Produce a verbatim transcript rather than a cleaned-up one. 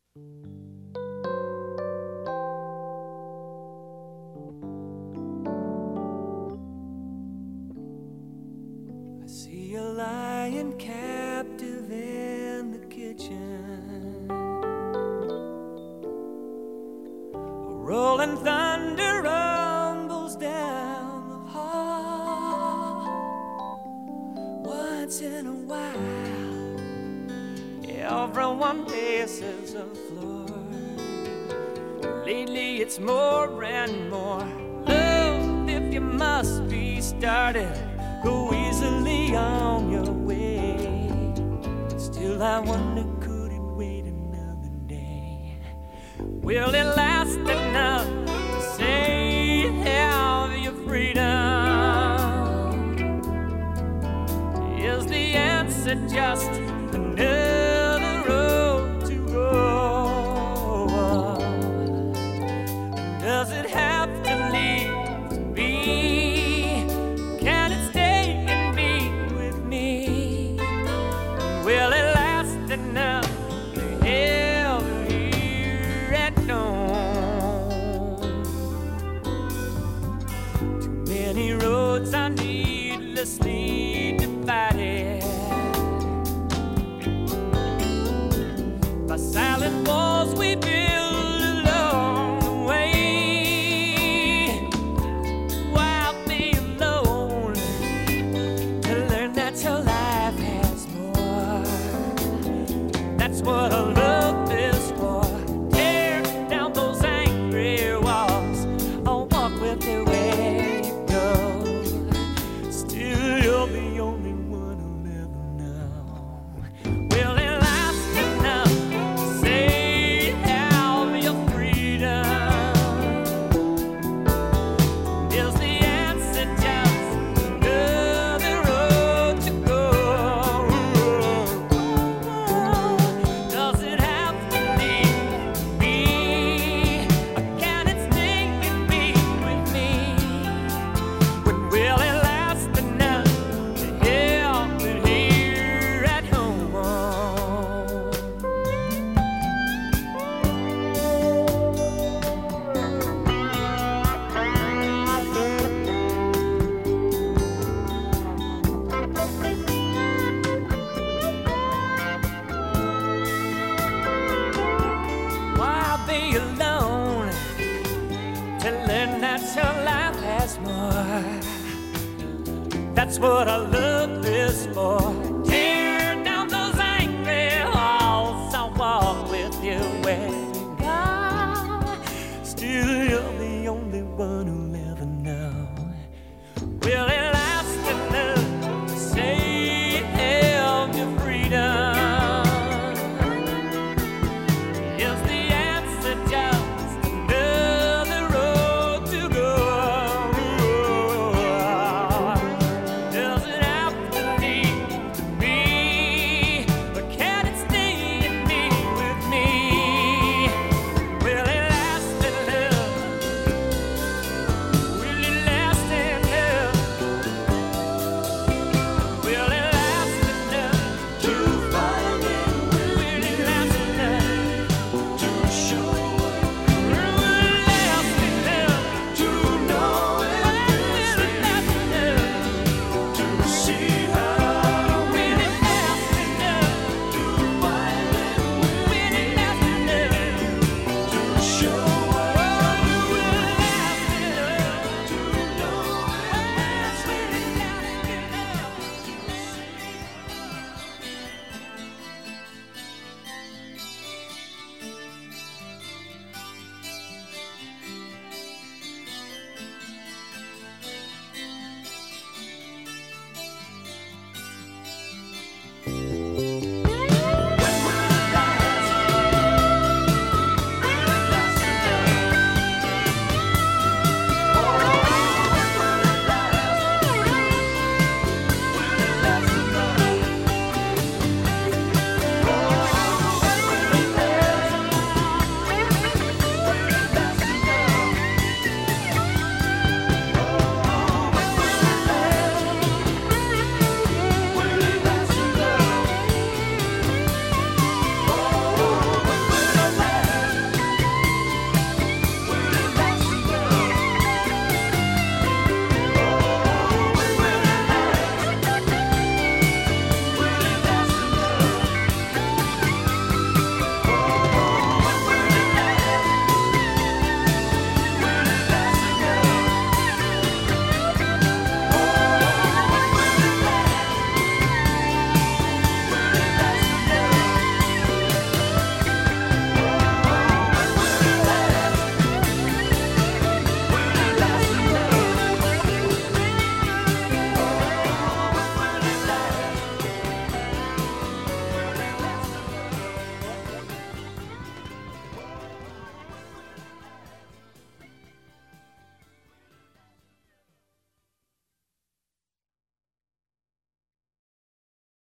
I see you lying captive in the kitchen, a rolling thunder rumbles down the hall. Once in a while, everyone paces the floor. Lately it's more and more. Love, if you must be started, go easily on your way. Still I wonder, could it wait another day? Will it last enough to say have your freedom? Is the answer just another road to go? Does it have to leave to be? Can it stay and be with me? Will it last enough to have here at home? Too many roads are needlessly divided by silent walls we build along the way. Why be alone to learn that your life has more? That's what a love is for. Tear down those angry walls, I'll walk with you where you go. Still you're the only one who'll ever know. Will it last enough to say have your freedom? Is the answer just another road to go? Does it have to leave me? Or can it stay and be with me? When will it last enough to help it here at home? Why be alone to learn that your life has more? That's what our love is for. Tear down those angry walls, I'll walk with you where